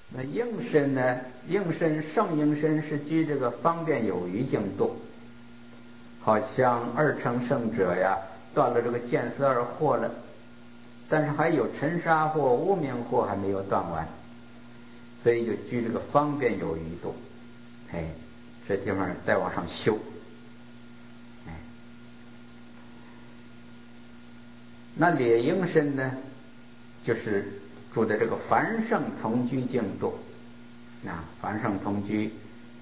那应身呢？应身圣应身是居这个方便有余境度，好像二乘圣者呀，断了这个见思二惑了，但是还有尘沙惑、无明惑还没有断完，所以就居这个方便有余度。这地方再往上修。那列应身呢，就是住的这个凡圣同居净度。凡圣同居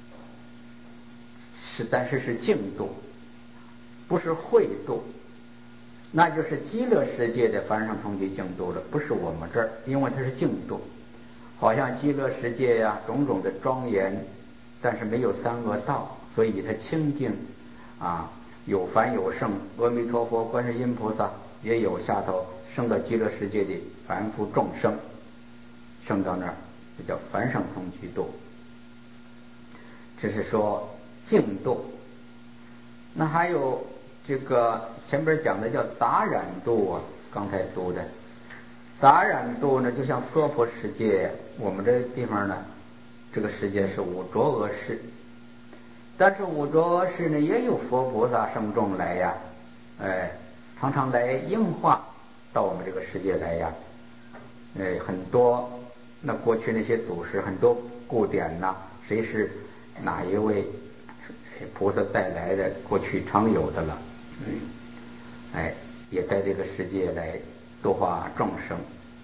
但是是净度，不是慧度，那就是极乐世界的凡圣同居净度了，不是我们这儿，因为它是净度。好像极乐世界呀，种种的庄严，但是没有三恶道，所以它清净有凡有圣，阿弥陀佛、观世音菩萨也有下头升到极乐世界的凡夫众生，升到那儿，这叫凡圣同居度。这是说净度。那还有这个前边讲的叫杂染度刚才读的杂染度呢，就像娑婆世界，我们这地方呢，这个世界是五浊恶世，但是五浊恶世呢，也有佛菩萨圣众来呀，常常来应化到我们这个世界来呀，很多那过去那些祖师很多故典谁是哪一位菩萨带来的，过去常有的了，也在这个世界来度化众生，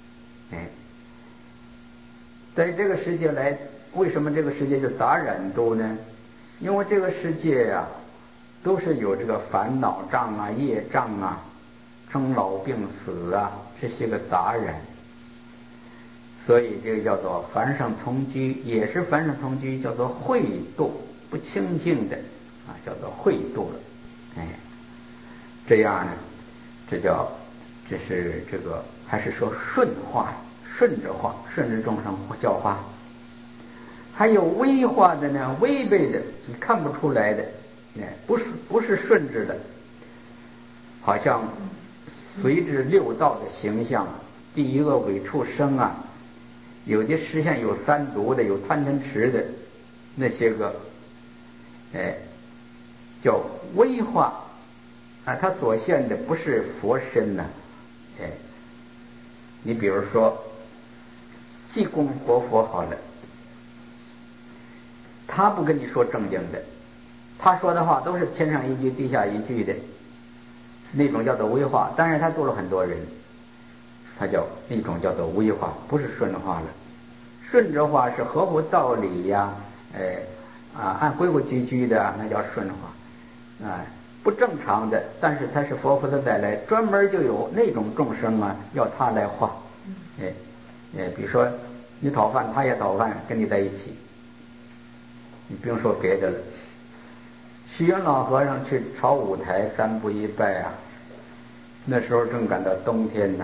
在这个世界来，为什么这个世界就杂染度呢？因为这个世界都是有这个烦恼障业障生老病死这些个杂染，所以这个叫做凡圣同居，也是凡圣同居，叫做秽度，不清净的叫做秽度了。这样呢，这是这个还是说顺化，顺着化，顺着众生教化。还有微化的呢，违背的，你看不出来的，不是顺着的，好像随着六道的形象，第一个伪畜生有的实现有三毒的，有贪嗔痴的，那些个叫微化它所现的不是佛身你比如说济公活佛好了，他不跟你说正经的，他说的话都是天上一句地下一句的，那种叫做微化，但是他度了很多人，他叫那种叫做微化，不是顺化了。顺着化是合乎道理按规规矩矩的，那叫顺化不正常的，但是他是佛菩萨带来，专门就有那种众生要他来化。比如说你讨饭，他也讨饭，跟你在一起，你不用说别的了。虚云老和尚去朝五台三步一拜那时候正赶到冬天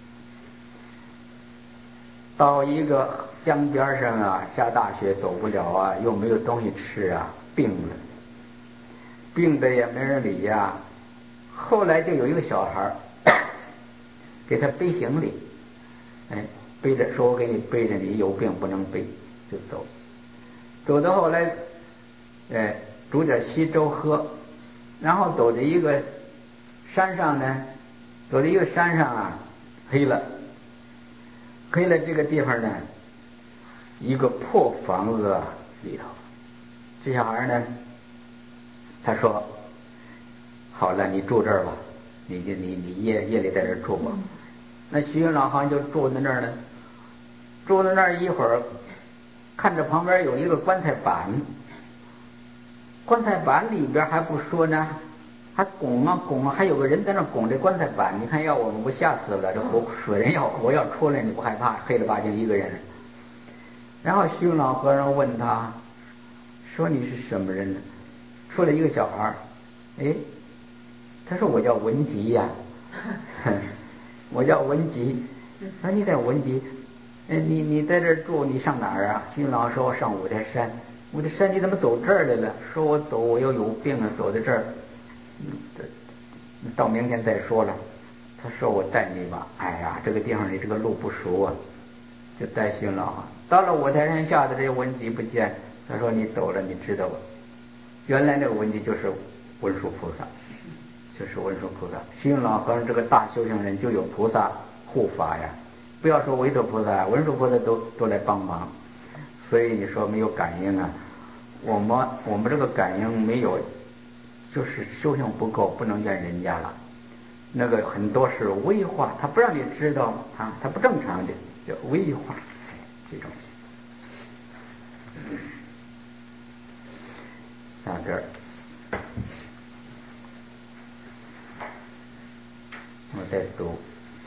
到一个江边上下大雪走不了又没有东西吃病了，病的也没人理后来就有一个小孩给他背行李，背着说我给你背着，你有病不能背，就走到后来煮点稀粥喝，然后走到一个山上黑了这个地方一个破房子里头，这小孩他说好了，你住这儿吧，你夜里在这儿住吧。那虚云老和尚就住在那儿住在那儿一会儿，看着旁边有一个棺材板，棺材板里边还不说呢，还拱还有个人在那拱这棺材板，你看要我们不吓死了，这死人活要出来，你不害怕？黑了吧唧一个人。然后虚云老和尚问他说你是什么人呢？出来一个小孩他说我叫文吉我叫文吉。说你在文吉，你在这儿住，你上哪儿虚云老和尚说我上五台山。五台山你怎么走这儿来了？说我要有病走到这儿，到明天再说了。他说我带你吧。哎呀，这个地方你这个路不熟就带新郎。到了五台山下的这些文集不见，他说你走了，你知道吧？原来那个文集就是文殊菩萨，就是文殊菩萨。新郎和这个大修行人就有菩萨护法呀，不要说维陀菩萨，文殊菩萨都来帮忙。所以你说没有感应啊？我们这个感应没有，就是修行不够，不能怨人家了。那个很多是微化，他不让你知道啊，他不正常的叫微化这种。下边我再读。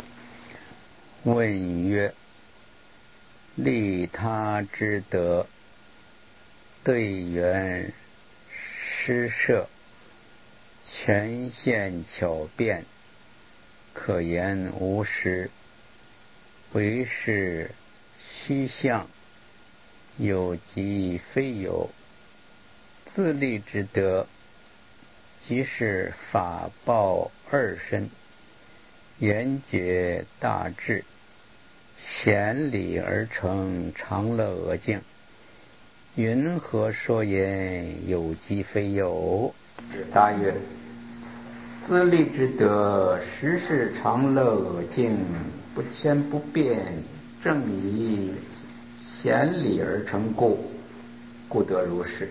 问曰：利他之德，对缘施设，权限巧辩，可言无实，为是虚相，有即非有。自利之德，即是法报二身，圆觉大智，显理而成常乐境。云何说言有即非有？ 答曰：自利之德，实是常乐境，不迁不变，正以显理而成故，故得如是。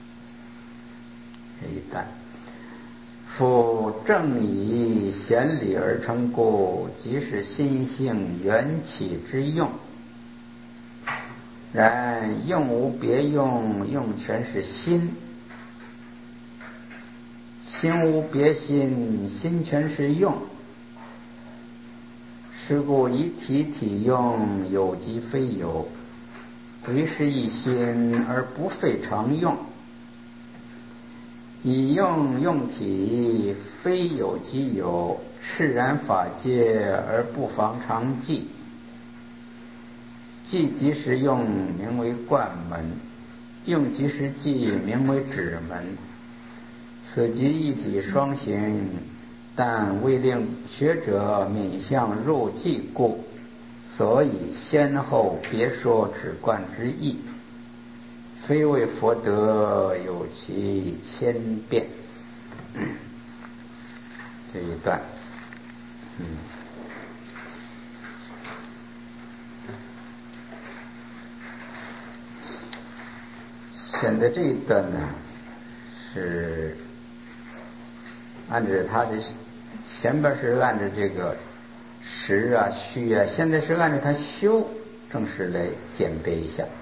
这一段，夫正以显理而成故，即是心性缘起之用。然用无别用，用全是心；心无别心，心全是用。是故以体用，有即非有，为是一心而不费常用。以用体，非有即有，释然法界而不妨常记。记即时用，名为贯门；用即时记，名为止门。此即一体双行，但为令学者敏相入记故，所以先后别说止贯之意，非为佛德有其千变。这一段，现在这一段呢，是按照他的前边是按照这个实啊虚啊，现在是按照他修正式来简别一下。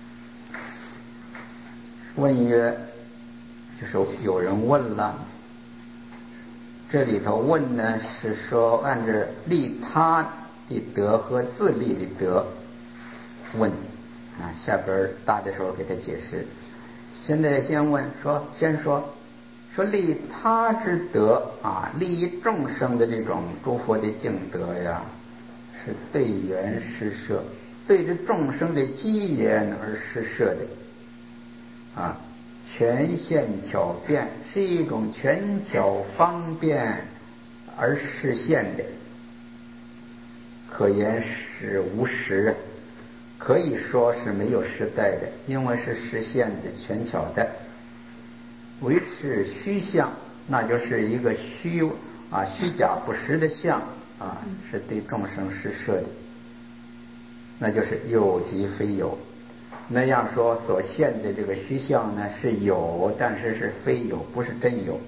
问曰，就是有人问了，这里头问呢是说按照利他的德和自利的德问啊，下边答的时候给他解释。现在先问说，先说利他之德啊，利益众生的这种诸佛的净德呀，是对缘施设，对着众生的机缘而施设的啊。权限巧辩，是一种权巧方便而实现的，可言是无实，可以说是没有实在的，因为是实现的权巧的。为是虚相，那就是一个虚假不实的相啊，是对众生施设的，那就是有即非有。那样说所现的这个虚相呢是有，但是是非有，不是真有。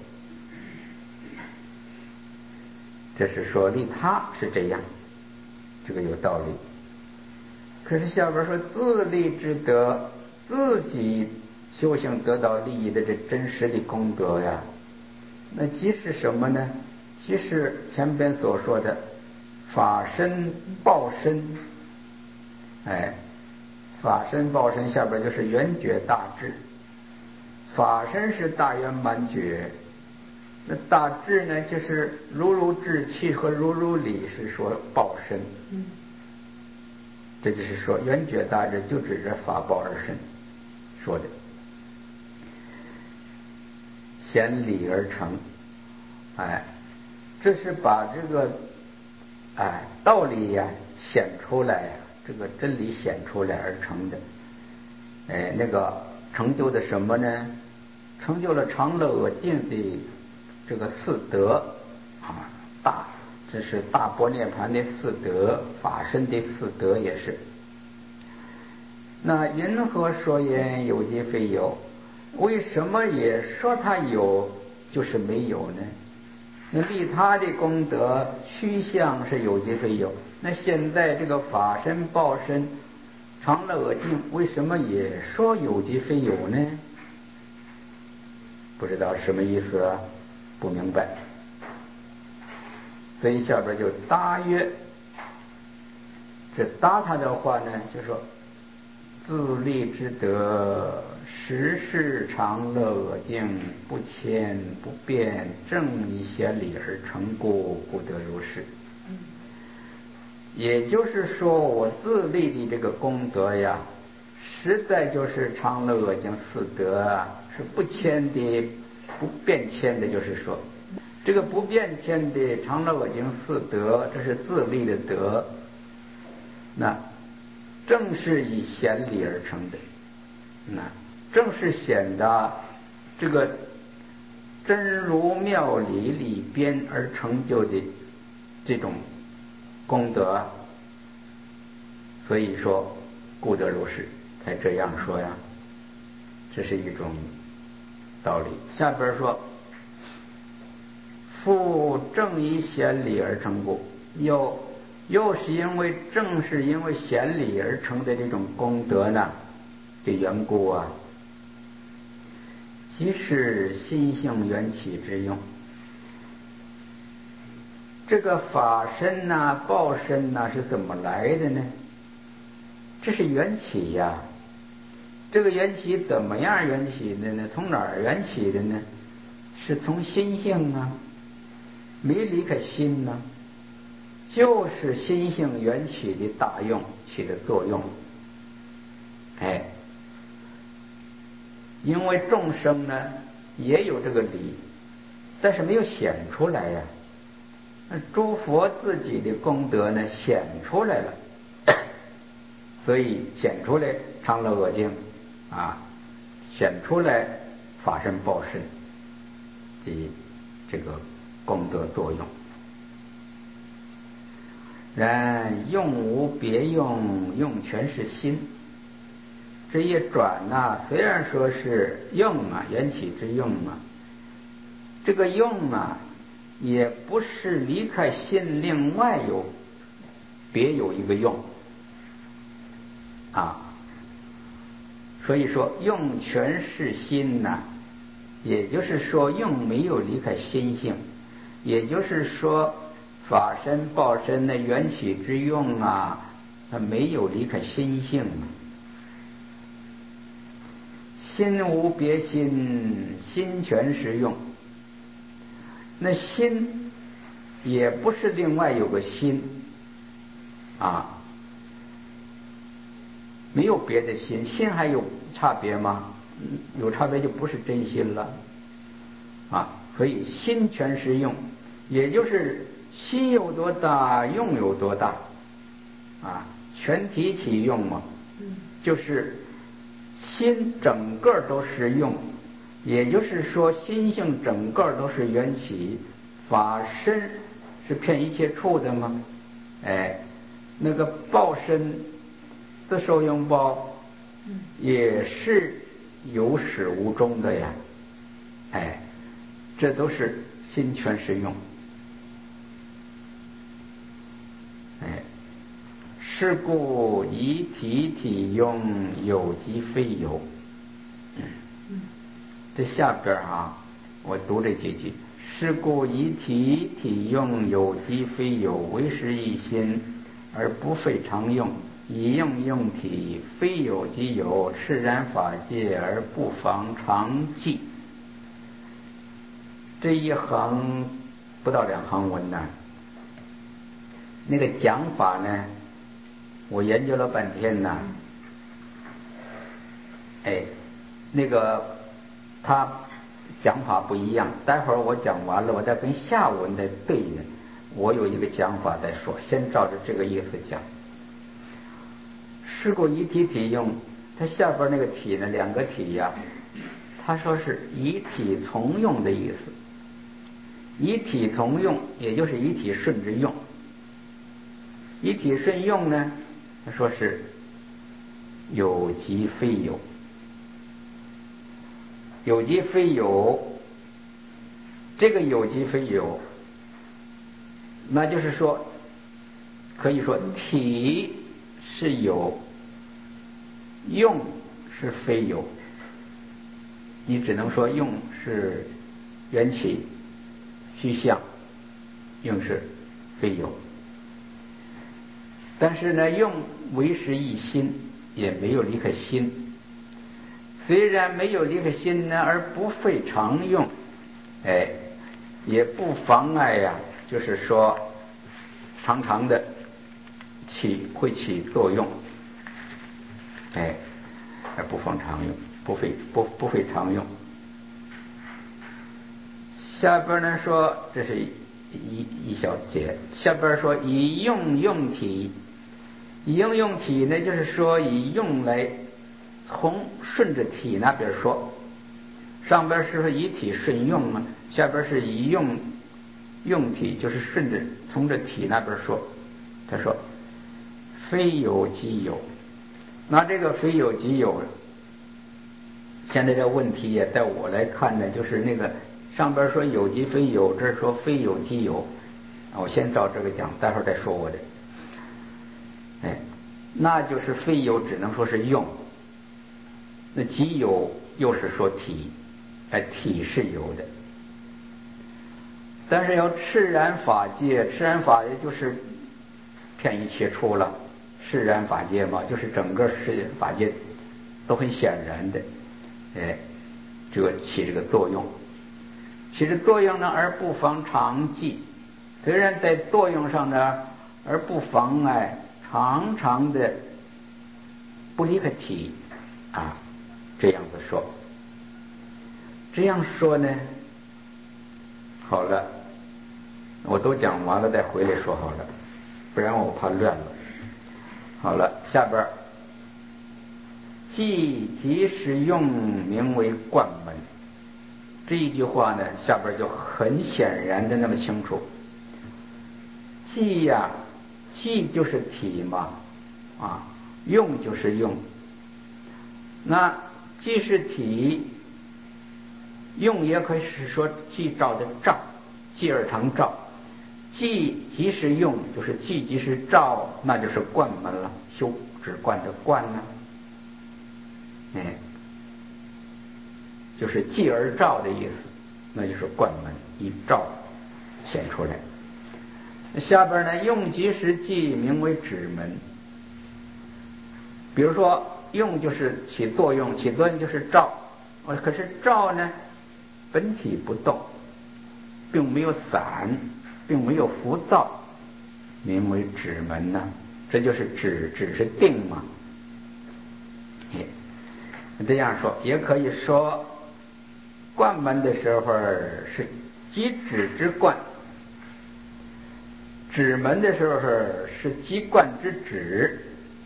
这是说利他是这样，这个有道理。可是下边说自利之德，自己修行得到利益的这真实的功德呀，那即是什么呢？即是前边所说的法身报身。法身报身下边就是圆觉大智。法身是大圆满觉，那大智呢就是如智气和如理，是说报身。这就是说圆觉大智就指着法报二身说的，显理而成。这是把这个道理呀显出来， 这个真理显出来而成的。那个成就的什么呢？成就了常乐我净的这个四德啊，这是大般涅盘的四德，法身的四德也是。那云何说言有即非有？为什么也说它有就是没有呢？那利他的功德虚相是有即非有，那现在这个法身报身常乐我净为什么也说有即非有呢？不知道什么意思啊，不明白。所以下边就答曰，这答他的话呢，就说自利之德，实是常乐我净，不迁不变，正以显理而成故，故得如是。也就是说，我自利的这个功德呀，实在就是常乐我净四德啊，是不迁的、不变迁的。就是说，这个不变迁的常乐我净四德，这是自利的德，那正是以显理而成的，那正是显得这个真如妙理里边而成就的这种功德，所以说故得如是，才这样说呀，这是一种道理。下边说复正以显理而成故，又是因为正是因为显理而成的这种功德呢的缘故啊，即是心性缘起之用。这个法身呐、报身呐是怎么来的呢？这是缘起呀。这个缘起怎么样缘起的呢？从哪儿缘起的呢？是从心性啊，没离开心呢，就是心性缘起的大用起的作用。因为众生呢也有这个理，但是没有显出来呀。诸佛自己的功德呢显出来了，所以显出来常乐我净啊，显出来法身报身及这个功德作用。然用无别用，用全是心。这一转呐，虽然说是用啊，缘起之用啊，这个用啊也不是离开心，另外别有一个用啊。所以说用全是心呐，也就是说用没有离开心性，也就是说法身报身的缘起之用啊，它没有离开心性。心无别心，心全是用。那心也不是另外有个心啊，没有别的心，心还有差别吗？有差别就不是真心了啊。所以心全是用，也就是心有多大，用有多大啊，全体起用嘛，就是心整个都是用，也就是说心性整个都是缘起，法身是骗一切处的吗？那个报身的受用报也是有始无终的呀。这都是心全是用。是故以体用，有即非有。这下边啊，我读这几句。是故以体用，有即非有，为是一心，而不废常用。以用体，非有即有，释然法界，而不妨常记。这一行不到2行文呢，那个讲法呢，我研究了半天呢。那个他讲法不一样，待会儿我讲完了，我再跟下文再对呢。我有一个讲法再说，先照着这个意思讲。 是故一体体用，它下边那个体呢，两个体呀，他说是一体从用的意思。一体从用，也就是一体顺着用。一体顺用呢，他说是有即非有。有即非有，这个有即非有，那就是说，可以说体是有，用是非有。你只能说用是缘起虚相，用是非有。但是呢，用为实一心，也没有离开心。虽然没有离开心呢，而不费常用，也不妨碍呀，就是说常常的会起作用，而不妨常用，不费常用。下边呢说，这是一小节，下边说以用用体，以用用体呢，就是说以用来从顺着体那边说，上边是说以体顺用嘛，下边是以用用体，就是顺着从这体那边说。他说非有即有，那这个非有即有，现在这问题也在我来看呢，就是那个上边说有即非有，这儿说非有即有，我先照这个讲，待会儿再说我的。那就是非有只能说是用，那即有又是说体，体是有的。但是要赤然法界，赤然法界就是片一切出了，赤然法界嘛，就是整个世界法界都很显然的，这个起这个作用，起这作用呢，而不妨常记。虽然在作用上呢，而不妨碍常常的不离开体啊，这样子说。这样说呢，好了，我都讲完了再回来说好了，不然我怕乱了。好了，下边即即使用名为贯门，这一句话呢，下边就很显然的那么清楚。即呀，即就是体嘛，用就是用。那即是体，用也可以是说即照的照，继而常照。即即是用，就是即即是照，那就是贯门了，修止观的贯呢，就是继而照的意思，那就是贯门，一照显出来。下边呢，用即时即名为止门。比如说用就是起作用，起作用就是照，可是照呢本体不动，并没有散，并没有浮躁，名为止门呢，这就是止是定嘛。这样说也可以说，贯门的时候是即止之贯，止门的时候是即贯之止，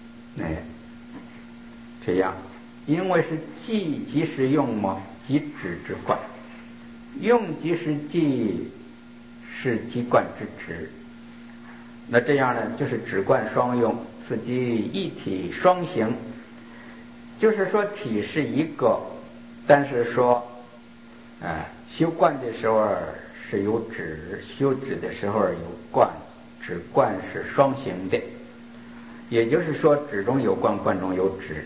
这样，因为是即即是用嘛，即止之贯，用即是即是即贯之止。那这样呢，就是止贯双用，此即一体双行。就是说体是一个，但是说修贯的时候是有止，修止的时候有贯，止贯是双行的。也就是说止中有贯，贯中有止，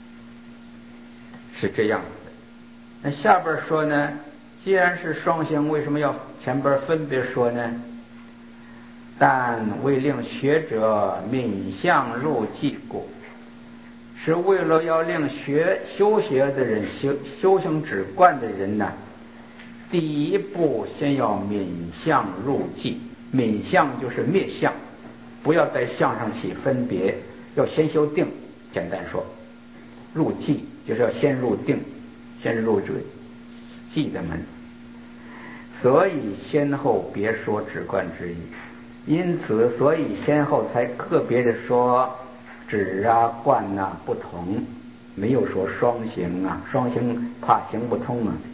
是这样子的。那下边说呢，既然是双行，为什么要前边分别说呢？但为令学者敏相入寂故，是为了要令修学的人，修行止观的人呢，第一步先要泯相入寂。泯相就是灭相，不要在相上起分别，要先修定。简单说，入寂就是要先入定，先入这个寂的门。所以先后别说止观之意，因此所以先后才个别的说止啊、观啊不同，没有说双行啊，双行怕行不通啊。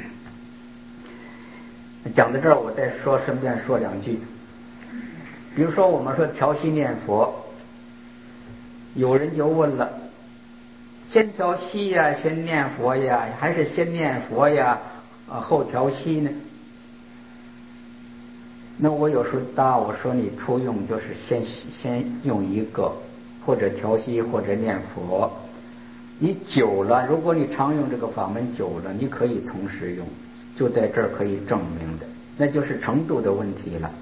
讲到这儿，我再顺便说两句。比如说我们说调息念佛，有人就问了，先调息呀，先念佛呀，还是先念佛呀后调息呢？那我有时候答我说，你初用就是先用一个，或者调息或者念佛。你久了，如果你常用这个法门久了，你可以同时用，就在这儿可以证明的，那就是程度的问题了。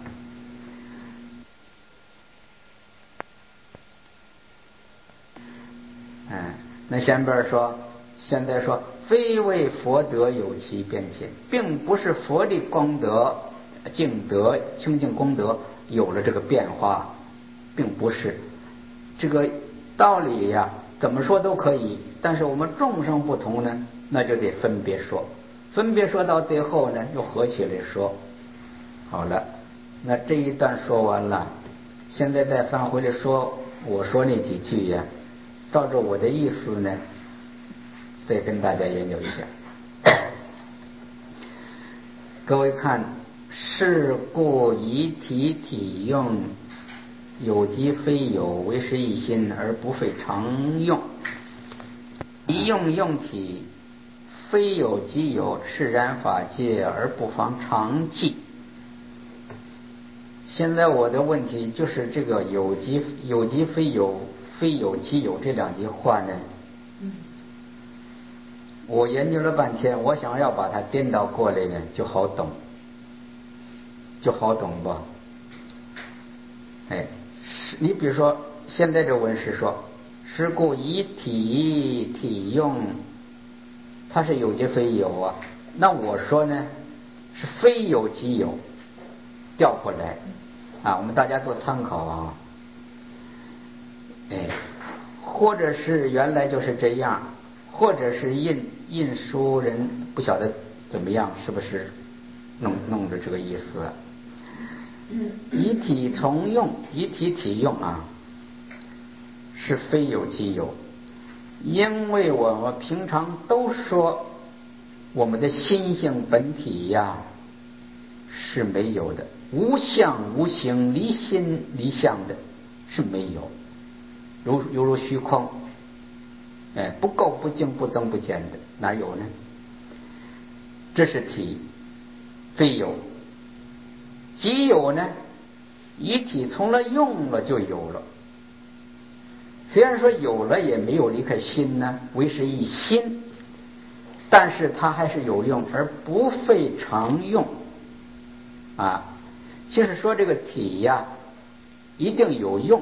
那前边说，现在说非为佛德有其变迁，并不是佛的功德、净德、清净功德有了这个变化，并不是这个道理呀，怎么说都可以。但是我们众生不同呢，那就得分别说，分别说到最后呢，又合起来说。好了，那这一段说完了，现在再翻回来说我说那几句呀，照着我的意思呢，再跟大家研究一下。各位看，是故以体用，有即非有，为是一心而不费常用。一用体，非有即有，释然法界而不妨常记。现在我的问题就是这个有即非有，非有即有这两句话呢，我研究了半天，我想要把它颠倒过来呢，就好懂吧？你比如说现在这文是说，是故以体用，它是有即非有啊。那我说呢，是非有即有，调过来啊，我们大家做参考啊。或者是原来就是这样，或者是印书人不晓得怎么样，是不是弄着这个意思啊？以体从用，以体用啊，是非有即有。因为我们平常都说我们的心性本体呀是没有的，无相无形，离心离相的是没有，犹如虚空，不垢不净不增不减的，哪有呢？这是体，非有。即有呢，以体从了用了就有了。虽然说有了也没有离开心呢，为是一心，但是它还是有用而不费常用啊。就是说这个体呀一定有用，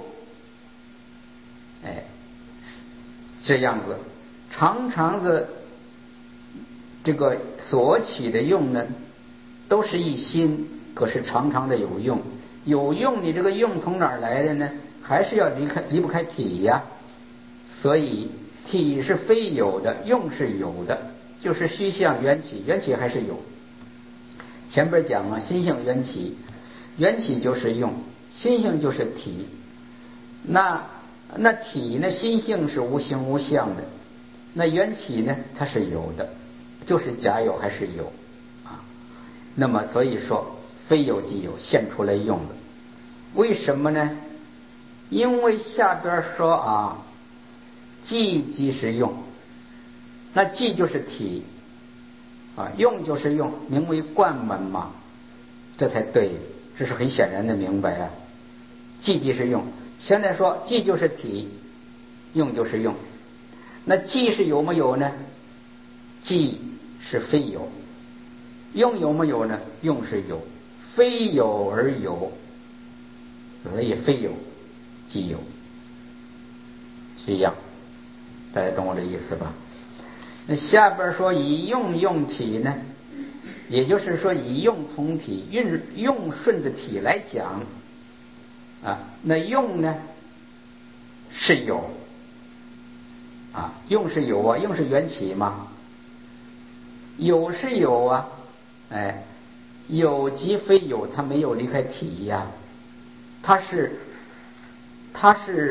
这样子常常的这个所起的用呢都是一心，可是常常的有用。有用，你这个用从哪儿来的呢？还是要离不开体呀。所以体是非有的，用是有的，就是虚相缘起，缘起还是有。前边讲了心性缘起，缘起就是用，心性就是体。那体呢，心性是无形无相的，那缘起呢它是有的，就是假有还是有啊。那么所以说非有即有，现出来用的。为什么呢？因为下边说啊，即即是用，那即就是体啊，用就是用，名为贯门嘛，这才对，这是很显然的明白啊。即即是用，现在说即就是体，用就是用。那即是有没有呢？即是非有。用有没有呢？用是有，非有而有，所以非有即有，这样大家懂我的意思吧？那下边说以用体呢，也就是说以用从体，用顺着体来讲啊。那用呢是有啊，用是有啊，用是缘起嘛，有是有啊，有即非有，它没有离开体呀，它是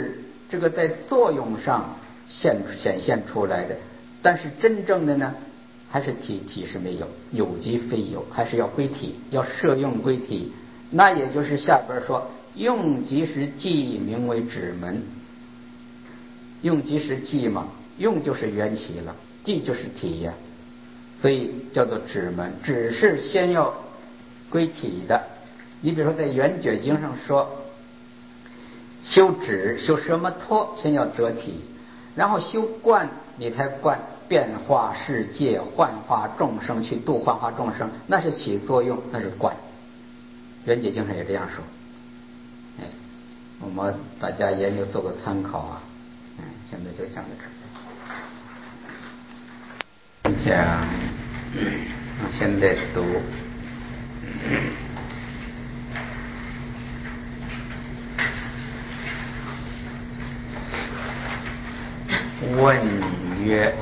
这个在作用上显现出来的，但是真正的呢，还是体是没有，有即非有，还是要归体，要摄用归体。那也就是下边说，用即时即名为止门。用即时即嘛，用就是缘起了，即就是体呀，所以叫做止门。止是先要归体的。你比如说在圆觉经上说，修止修什么脱，先要得体，然后修观，你才观变化世界，幻化众生，去度幻化众生，那是起作用，那是观。圆觉经上也这样说。我们大家研究做个参考啊。现在就讲到这儿。讲，现在读。问曰：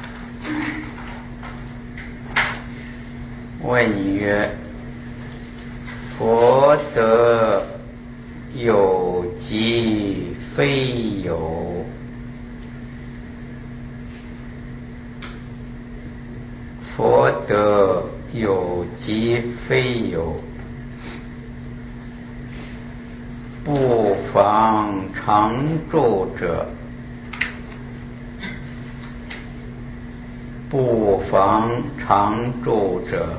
佛德有即非有？佛德有即非有，不妨常住者，不妨常住者，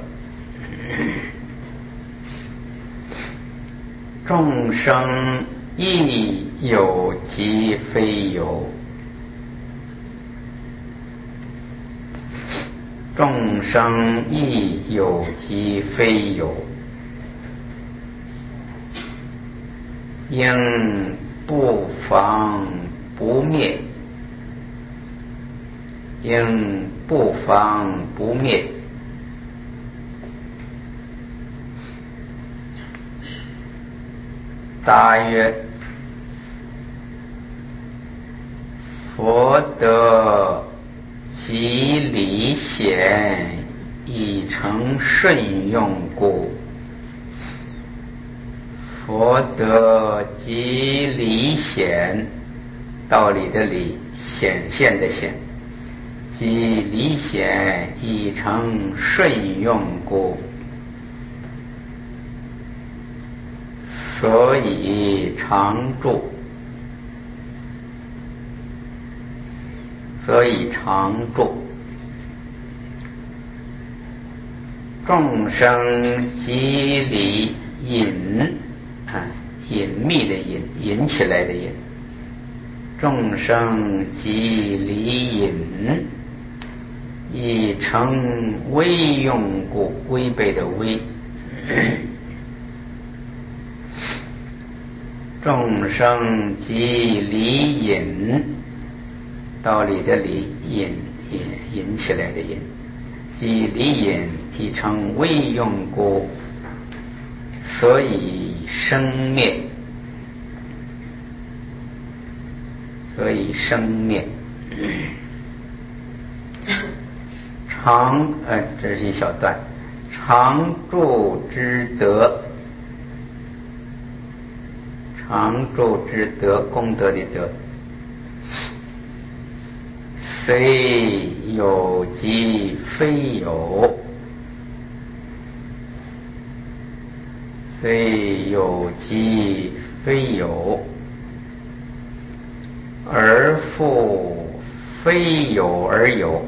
众生亦有即非有，众生亦有即非有，应不妨不灭，应不妨不灭。答曰：佛德即理显，以成顺用故。佛德即理显，道理的理，显现的显，即理显以成顺用故，所以常住，所以常住。众生即理隐，隐秘的隐，引起来的引。众生即理隐，以成威用故，违背的威。众生即理引，道理的理，引起来的引，即理引即成威用故，所以生灭，所以生灭。常这是一小段。常住之德，常住之德，功德的德，虽有即非有，虽有即非有，而复非有而有，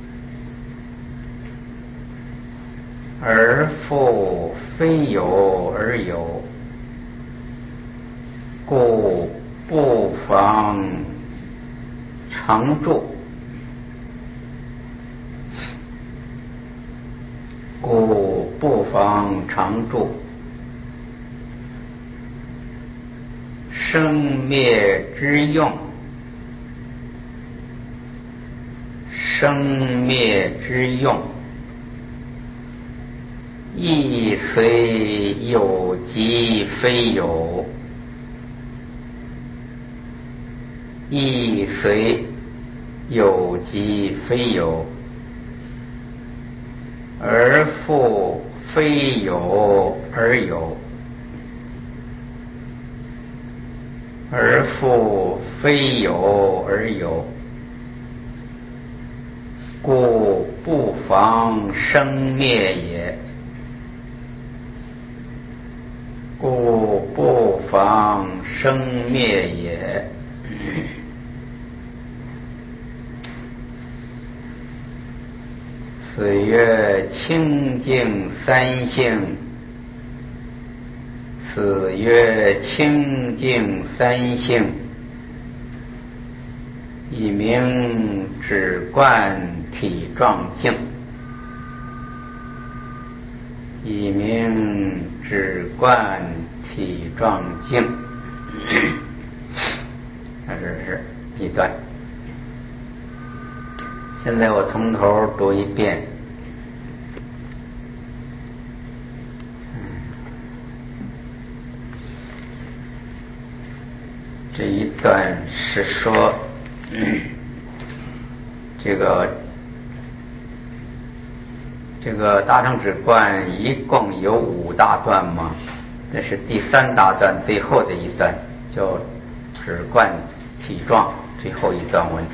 而复非有而有，故不妨常住，故不妨常住。生灭之用，生灭之用，亦虽有即非有，亦虽有即非有，而复非有而有，而复非有而有，故不妨生灭也。故不妨生灭也。此曰清净三性。此曰清净三性，以名止观体状境。以名止观体状境。这是一段。现在我从头读一遍。这一段是说，这个大乘止观一共有5大段嘛，这是第3大段最后的一段，叫止观体状，最后一段文。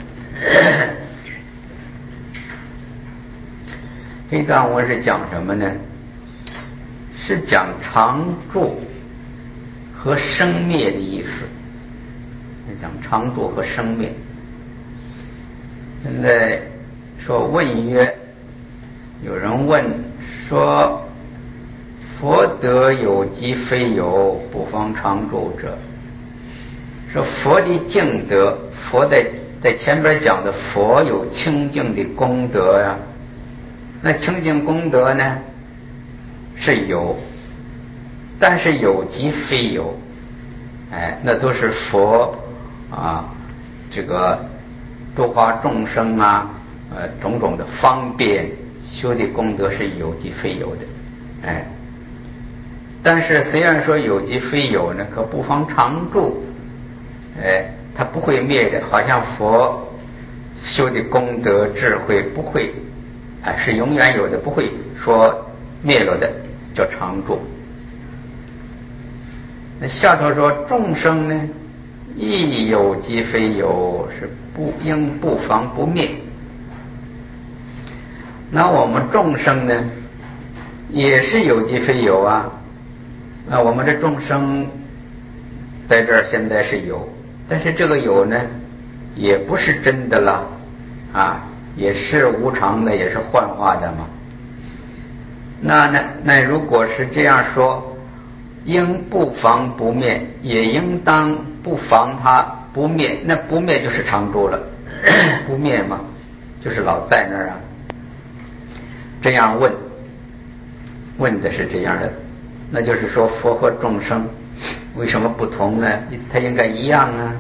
这段文是讲什么呢？是讲常住和生灭的意思。讲常住和生灭。现在说问曰，有人问说，佛德有即非有，不妨常住者。说佛的净德，佛在前边讲的佛有清净的功德呀，那清净功德呢是有，但是有即非有，那都是佛这个度化众生啊，种种的方便修的功德是有即非有的，但是虽然说有即非有呢，可不妨常住，它不会灭的，好像佛修的功德智慧不会，是永远有的，不会说灭了的，叫常住。那下头说众生呢，亦有即非有，是应不妨不灭。那我们众生呢，也是有即非有啊。那我们的众生在这儿现在是有，但是这个有呢，也不是真的了也是无常的，也是幻化的嘛。那如果是这样说，应不妨不灭，也应当不妨它不灭，那不灭就是常住了。不灭嘛，就是老在那儿啊。这样问的是这样的，那就是说佛和众生为什么不同呢？它应该一样啊。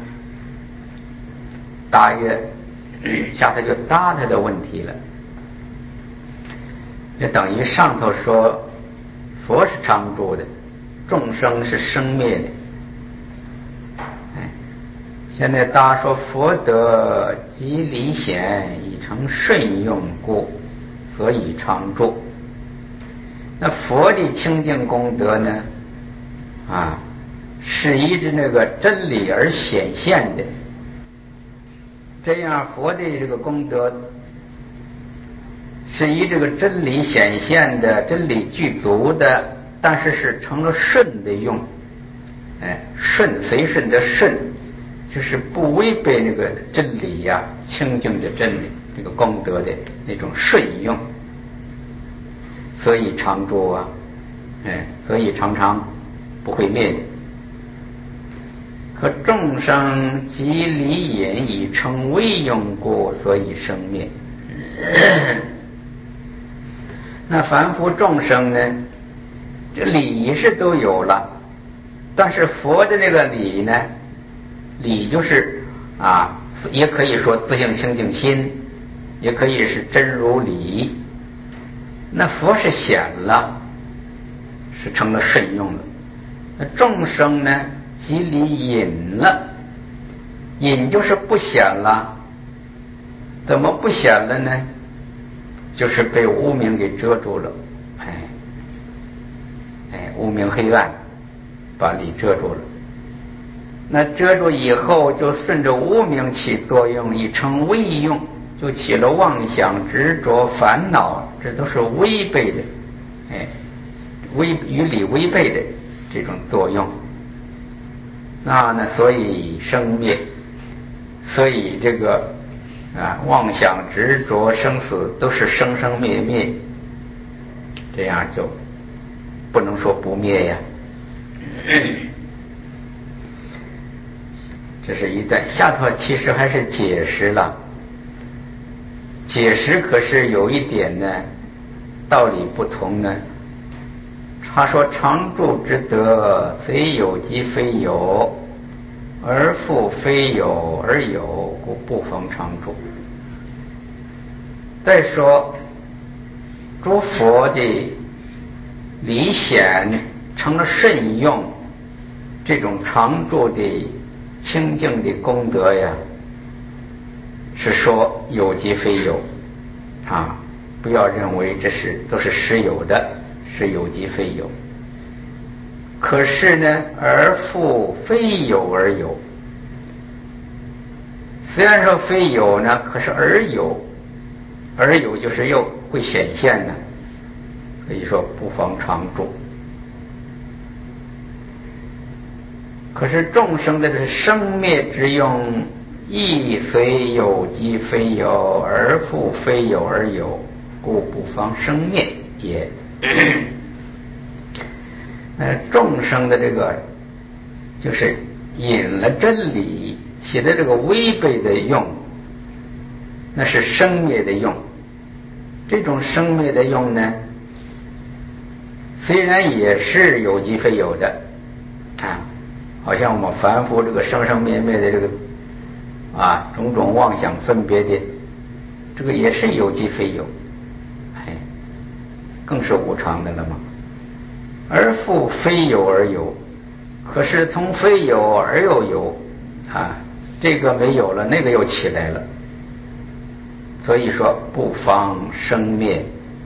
答曰，下头就答他的问题了，就等于上头说佛是常住的，众生是生灭的。现在大家说佛得即离显，已成顺用故，所以常住。那佛的清净功德呢是依着那个真理而显现的。这样佛的这个功德是依这个真理显现的，真理具足的，但是是成了顺的用。顺随顺的顺，就是不违背那个真理呀，清净的真理，这个功德的那种顺用，所以常住啊，所以常常不会灭的。可众生即离隐，以成为用故，所以生灭。那凡夫众生呢，这理是都有了，但是佛的那个理呢，理就是也可以说自性清净心，也可以是真如理。那佛是显了，是成了顺用了。那众生呢，即离隐了，隐就是不显了。怎么不显了呢？就是被无明给遮住了。无明黑暗把理遮住了。 那遮住以后，就顺着无明起作用，已成微用，就起了妄想、执着、烦恼，这都是违背的，与理违背的这种作用。那呢，所以生灭，所以这个妄想、执着、生死都是生生灭灭，这样就不能说不灭呀。这是一段，下头其实还是解释了，解释可是有一点呢道理不同呢。他说常住之德，虽有即非有，而复非有而有，故不逢常住。再说诸佛的理显成了慎用这种常住的清净的功德呀，是说有即非有不要认为这都是实有的，是有即非有。可是呢，而复非有而有，虽然说非有呢，可是而有，而有就是又会显现呢，所以说不妨常住。可是众生的这是生灭之用，亦虽有即非有，而复非有而有，故不妨生灭也。众生的这个就是引了真理，起的这个违背的用，那是生灭的用。这种生灭的用呢，虽然也是有即非有的好像我们凡夫这个生生灭灭的这个种种妄想分别的，这个也是有即非有，更是无常的了嘛。而复非有而有，可是从非有而又有这个没有了，那个又起来了，所以说不妨生灭。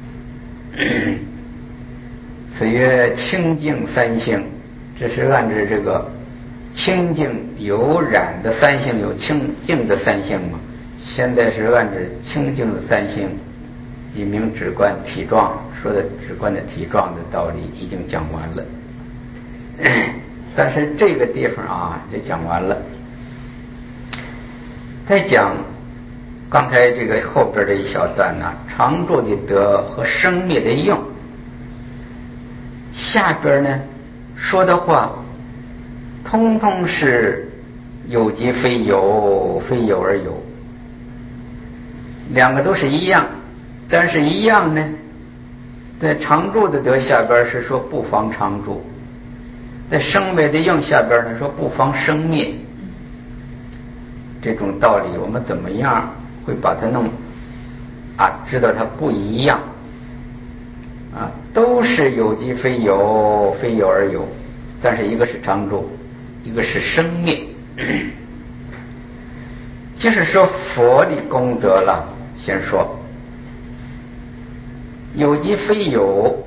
此曰清净三性，这是按照这个清净有染的三性，有清净的三性嘛。现在是按照清净的三性，以明止观体状，说的止观的体状的道理已经讲完了。但是这个地方就讲完了。再讲刚才这个后边的一小段常住的德和生灭的用。下边呢说的话通通是有即非有，非有而有，两个都是一样。但是一样呢，在常住的德下边是说不妨常住，在生灭的用下边呢说不妨生灭。这种道理我们怎么样会把它弄知道它不一样都是有即非有，非有而有，但是一个是常住，一个是生灭。就是说佛的功德了。先说有即非有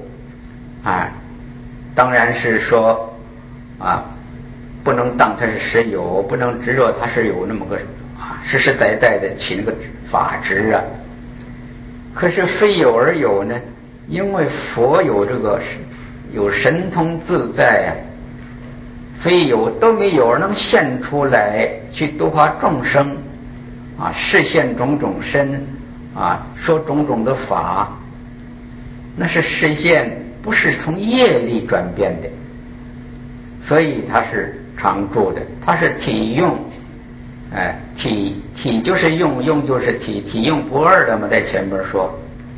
当然是说不能当它是实有，不能执着它是有那么个实实在在的起那个法执可是非有而有呢，因为佛有这个有神通自在非有都没有而能现出来去度化众生示现种种身说种种的法，那是实现，不是从业力转变的，所以它是常住的，它是体用体就是用，用就是体，体用不二的嘛，在前边说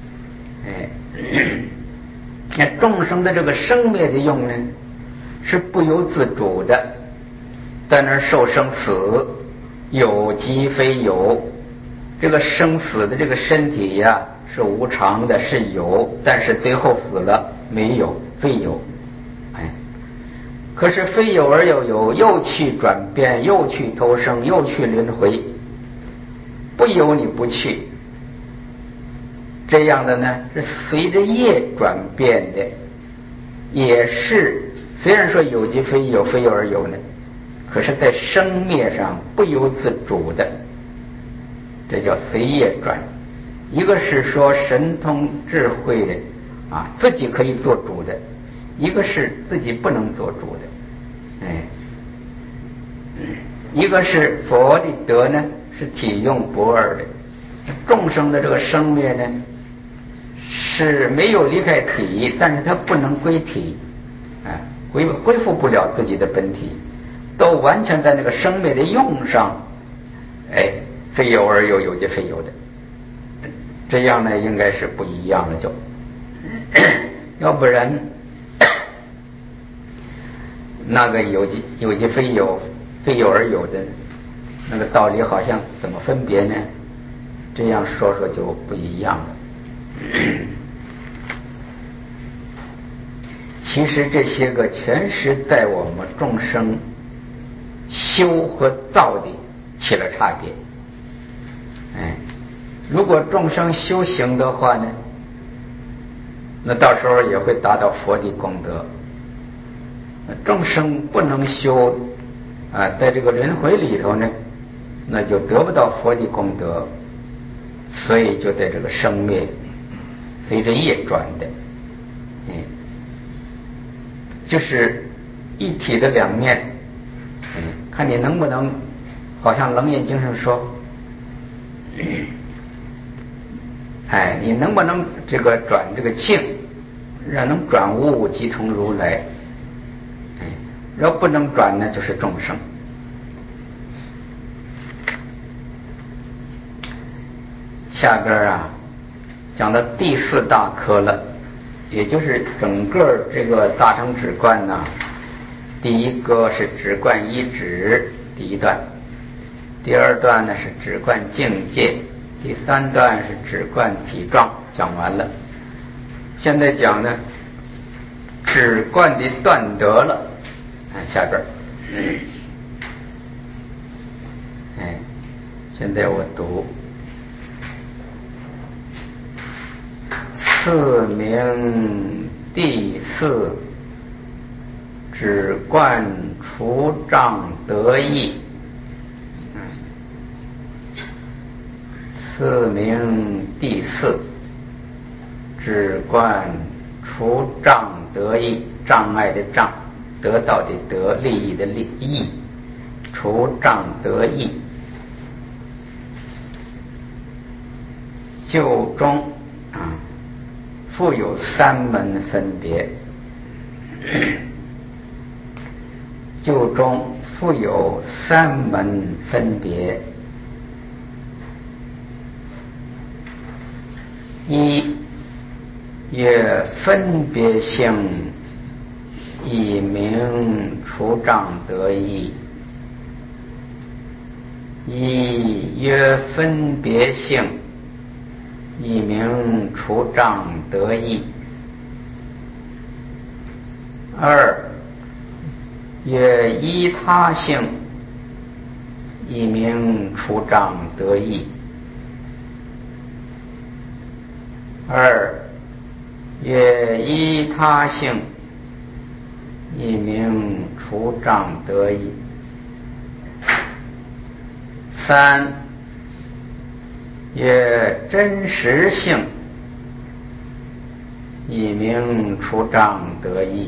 那众生的这个生灭的用呢是不由自主的，在那儿受生死，有即非有。这个生死的这个身体是无常的，是有，但是最后死了没有，非有可是非有而又有，又去转变，又去投生，又去轮回，不由你不去。这样的呢是随着业转变的，也是虽然说有即非有，非有而有呢， 可是在生灭上不由自主的，这叫随业转。一个是说神通智慧的自己可以做主的，一个是自己不能做主的。一个是佛的德呢是体用不二的，众生的这个生灭呢是没有离开体，但是它不能归体，恢复不了自己的本体，都完全在那个生灭的用上，非有而有，有即非有的，这样呢应该是不一样了就要不然那个有即非有，非有而有的那个道理好像怎么分别呢？这样说就不一样了。其实这些个全是在我们众生修和造的起了差别。如果众生修行的话呢，那到时候也会达到佛的功德。众生不能修在这个轮回里头呢，那就得不到佛的功德，所以就在这个生灭随着业转的，就是一体的两面。看你能不能，好像楞严经上说，你能不能这个转这个境，让能转物即同如来。要不能转呢，就是众生。下边讲到第四大科了，也就是整个这个大乘止观第一个是止观一止第一段，第二段呢是止观境界，第三段是止观体状，讲完了。现在讲呢止观的断得了。下边现在我读四名第四止观除障得益。四名第四止观除障得益，障碍的障，得到的得，利益的利益，除障得益。就中复有三门分别。就中复有三门分别。一曰分别性，以名除障得益。一曰分别性，以名除障得益。二曰依他性，以名除障得益。二曰依他性，以名除障得益。三曰真实性，以名除障得益。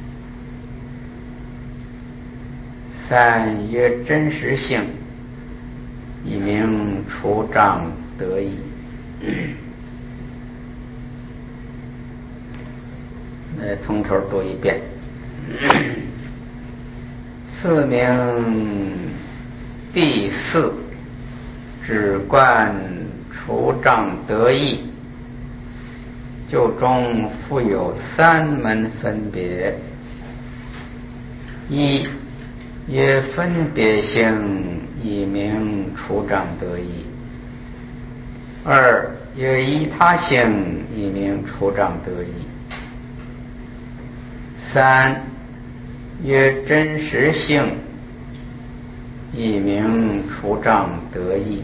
三曰真实性，以名除障得益。从头读一遍。四名第四止观除障得益，就中复有三门分别。一曰分别性，以名除障得益。二曰依他性，以名除障得益。三曰真实性，以名除障得益。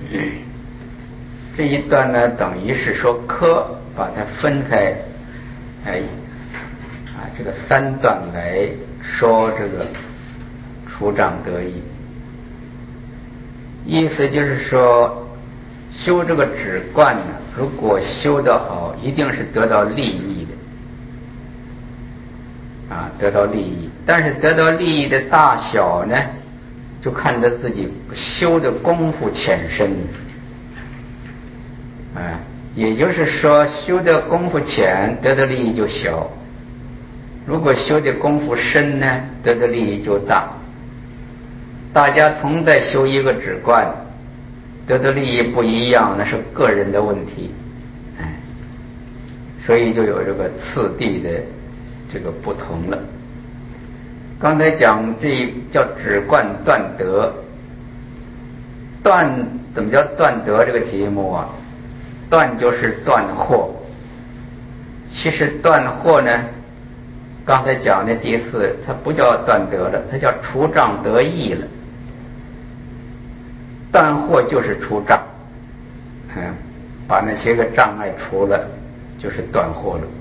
这一段呢，等于是说科把它分开，这个三段来说这个除除障得益。意思就是说，修这个止观呢，如果修得好，一定是得到利益的，得到利益。但是得到利益的大小呢，就看他自己修的功夫浅深。也就是说，修的功夫浅，得到利益就小；如果修的功夫深呢，得到利益就大。大家同在修一个止观，得到利益不一样，那是个人的问题，所以就有这个次第的这个不同了。刚才讲这叫止观断得，断怎么叫断得这个题目啊？断就是断惑，其实断惑呢，刚才讲的第四，它不叫断得了，它叫除障得益了。断惑就是除障，把那些个障碍除了，就是断惑了。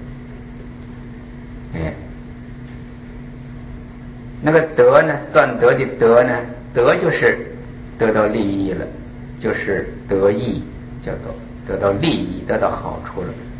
那个得呢，断得的得呢，得就是得到利益了，就是得益，叫做得到利益，得到好处了。